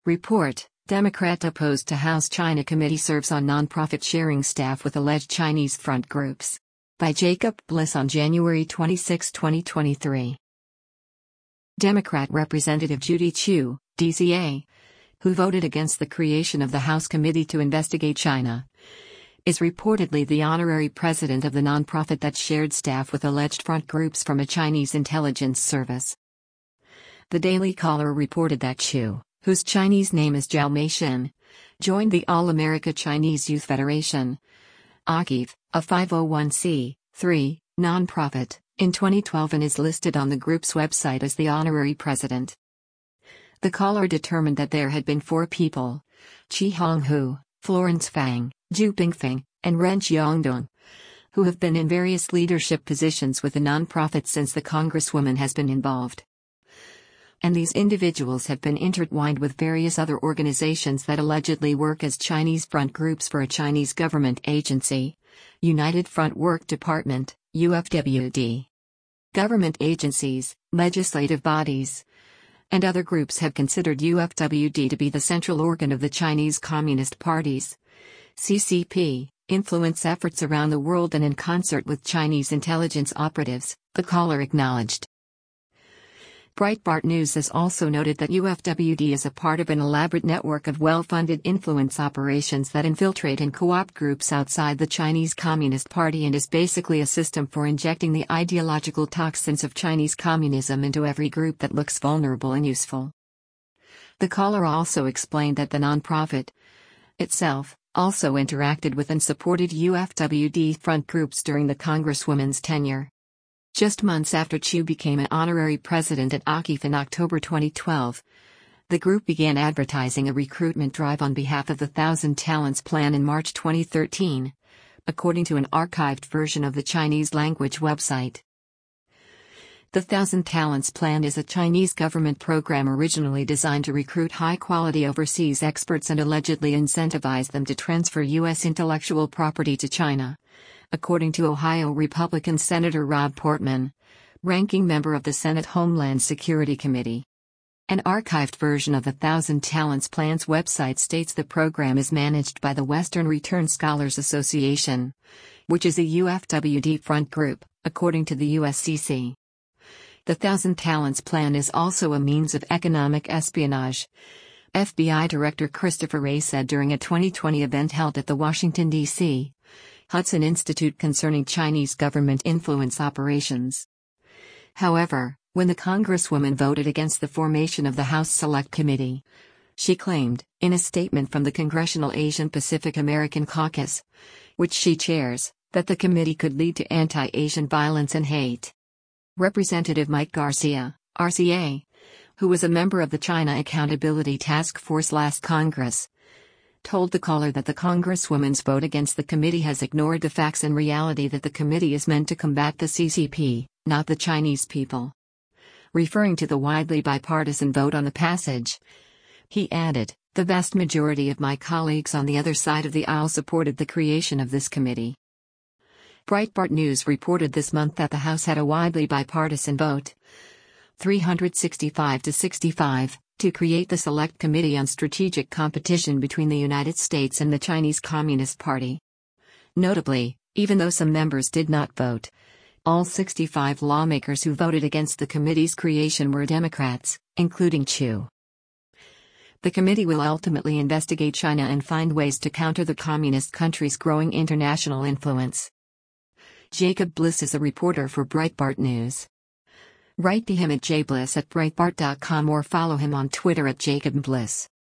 Report: Democrat opposed to House China Committee serves on nonprofit sharing staff with alleged Chinese front groups. By Jacob Bliss on January 26, 2023. Democrat Representative Judy Chu, DCA, who voted against the creation of the House Committee to investigate China, is reportedly the honorary president of the nonprofit that shared staff with alleged front groups from a Chinese intelligence service. The Daily Caller reported that Chu, whose Chinese name is Zhao Meishin, joined the All-America Chinese Youth Federation, ACIF, a 501c3 nonprofit, in 2012 and is listed on the group's website as the honorary president. The caller determined that there had been 4 people, Chi Honghu, Florence Fang, Zhu Pingfeng, and Ren Xiongdong, who have been in various leadership positions with the nonprofit since the congresswoman has been involved. And these individuals have been intertwined with various other organizations that allegedly work as Chinese front groups for a Chinese government agency, United Front Work Department, UFWD. Government agencies, legislative bodies, and other groups have considered UFWD to be the central organ of the Chinese Communist Party's CCP influence efforts around the world and in concert with Chinese intelligence operatives, the caller acknowledged. Breitbart News has also noted that UFWD is a part of an elaborate network of well-funded influence operations that infiltrate and co-opt groups outside the Chinese Communist Party and is basically a system for injecting the ideological toxins of Chinese communism into every group that looks vulnerable and useful. The caller also explained that the nonprofit itself also interacted with and supported UFWD front groups during the congresswoman's tenure. Just months after Chu became an honorary president at ACIF in October 2012, the group began advertising a recruitment drive on behalf of the Thousand Talents Plan in March 2013, according to an archived version of the Chinese language website. The Thousand Talents Plan is a Chinese government program originally designed to recruit high-quality overseas experts and allegedly incentivize them to transfer U.S. intellectual property to China, according to Ohio Republican Senator Rob Portman, ranking member of the Senate Homeland Security Committee. An archived version of the Thousand Talents Plan's website states the program is managed by the Western Return Scholars Association, which is a UFWD front group, according to the USCC. The Thousand Talents Plan is also a means of economic espionage, FBI Director Christopher Wray said during a 2020 event held at the Washington, D.C. Hudson Institute concerning Chinese government influence operations. However, when the congresswoman voted against the formation of the House Select Committee, she claimed, in a statement from the Congressional Asian Pacific American Caucus, which she chairs, that the committee could lead to anti-Asian violence and hate. Representative Mike Garcia, RCA, who was a member of the China Accountability Task Force last Congress, told the caller that the congresswoman's vote against the committee has ignored the facts and reality that the committee is meant to combat the CCP, not the Chinese people. Referring to the widely bipartisan vote on the passage, he added, "The vast majority of my colleagues on the other side of the aisle supported the creation of this committee." Breitbart News reported this month that the House had a widely bipartisan vote, 365 to 65, to create the Select Committee on Strategic Competition between the United States and the Chinese Communist Party. Notably, even though some members did not vote, all 65 lawmakers who voted against the committee's creation were Democrats, including Chu. The committee will ultimately investigate China and find ways to counter the communist country's growing international influence. Jacob Bliss is a reporter for Breitbart News. Write to him at jbliss@breitbart.com or follow him on Twitter at @JacobBliss.